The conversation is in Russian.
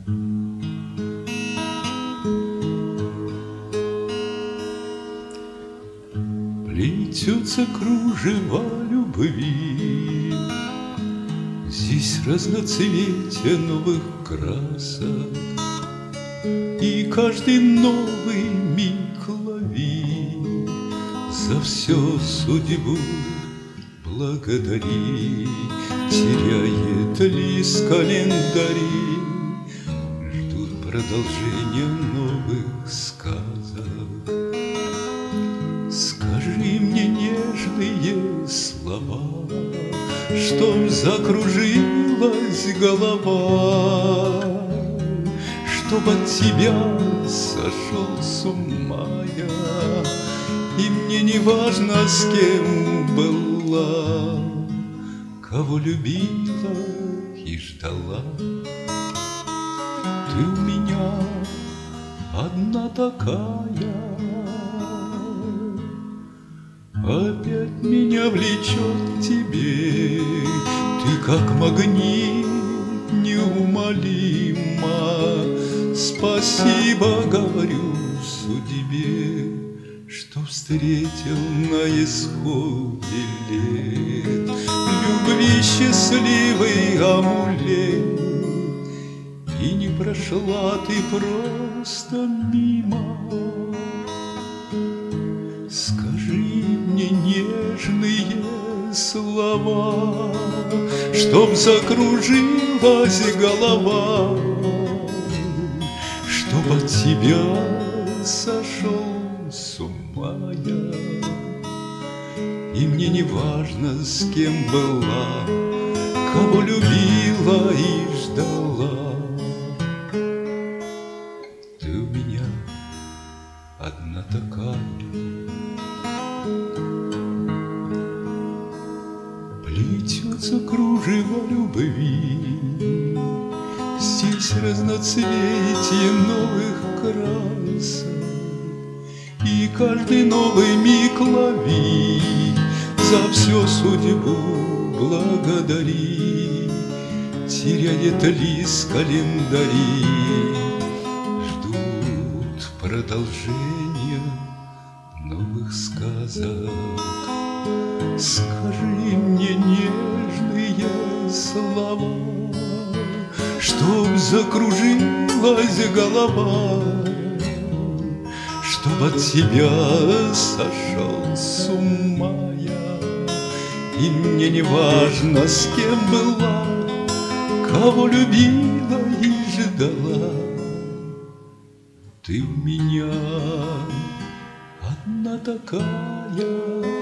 Плетется кружево любви, здесь разноцветие новых красок, и каждый новый миг лови, за все судьбу благодари. Теряет лист календари, ждут продолжения новых сказок. Скажи мне нежные слова, чтоб закружилась голова, чтоб от тебя сошел с ума я, и мне не важно, с кем была, кого любила и ждала. Ты у меня одна такая, опять меня влечет к тебе. Ты как магнит неумолима. Спасибо говорю судьбе, что встретил на исходе лет любви счастливый амулет. И не прошла ты просто мимо. Скажи мне нежные слова, чтоб закружилась голова, чтоб от тебя сошел с ума я. И мне не важно, с кем была, кого любила и ждала. Ты у меня одна такая. Плетется кружево любви, здесь разноцветие новых красок, и каждый новый миг лови, за все судьбу благодари. Теряет лист календари, ждут продолжения новых сказок. Скажи мне нежные слова, чтоб закружилась голова, чтоб от тебя сошел с ума я. И мне не важно, с кем была, кого любила и ждала. Ты у меня одна такая.